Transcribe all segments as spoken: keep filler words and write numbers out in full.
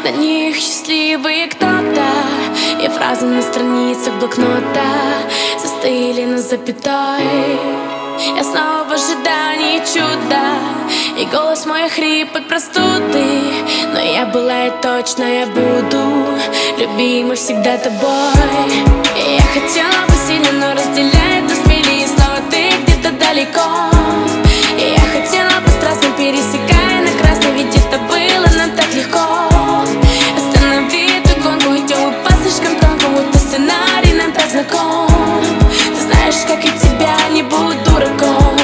На них счастливые кто-то, и фразы на страницах блокнота застыли на запятой. Я снова в ожидании чуда, и голос мой хрип от простуды. Но я была и точно я буду любима всегда тобой. И я хотела бы сильно, но разделяет нас мили, и снова ты где-то далеко. И я хотела бы страстно, пересекая на красный, ведь это было нам так легко. Останови эту гонку, идем мы по слишком тонкому, будто сценарий нам так знаком. Ты знаешь, как и тебя, не буду дураком.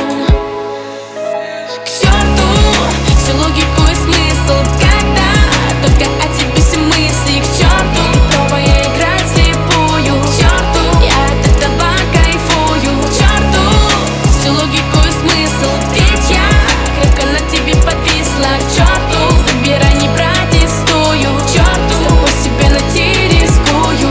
К черту всю логику и смысл, когда только о тебе все мысли. К черту готова я играть слепую. К черту я от этого кайфую. К черту всю логику и смысл, ведь я крепко на тебе подвисла. К черту забирай, не протестую. К черту с тобой себе найти рискую.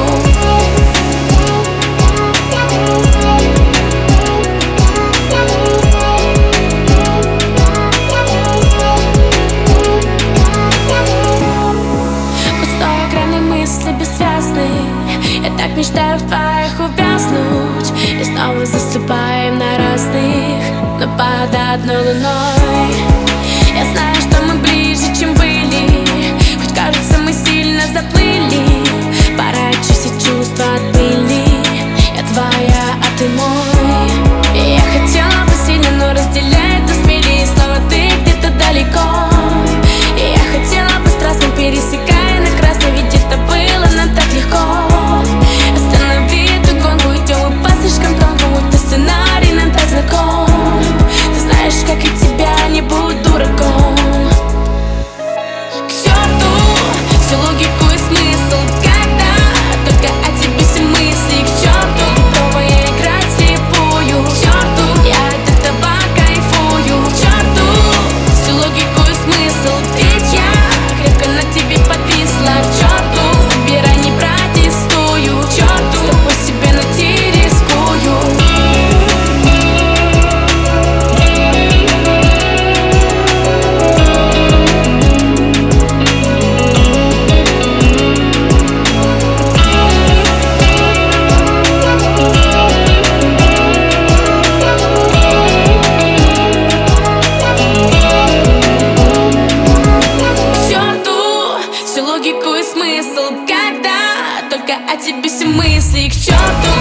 Я так мечтаю в твоих увязнуть, и снова засыпаем на разных, но под одной луной. Я знаю, что мы ближе, чем были, хоть кажется, мы сильно заплыли. Пора очистить чувства от пыли. Я твоя, а ты мой. И я хотела бы сильно, но разделяет нас мили, и снова ты где-то далеко. И я хотела бы страстно, пересекая на красный, ведь это было нам так легко. Останови эту гонку, идем мы по слишком тонкому, будто сценарий нам так знаком. Ты знаешь, как и тебя, не буду дураком. К черту всю логику и смысл, когда только о тебе все мысли. К черту готова я играть слепую. К черту я от этого кайфую. К черту всю логику и смысл, ведь я крепко на тебе подвисла. К черту забирай, не протестую. К черту с тобой себе найти рискую. Логику и смысл, когда только о тебе все мысли. К черту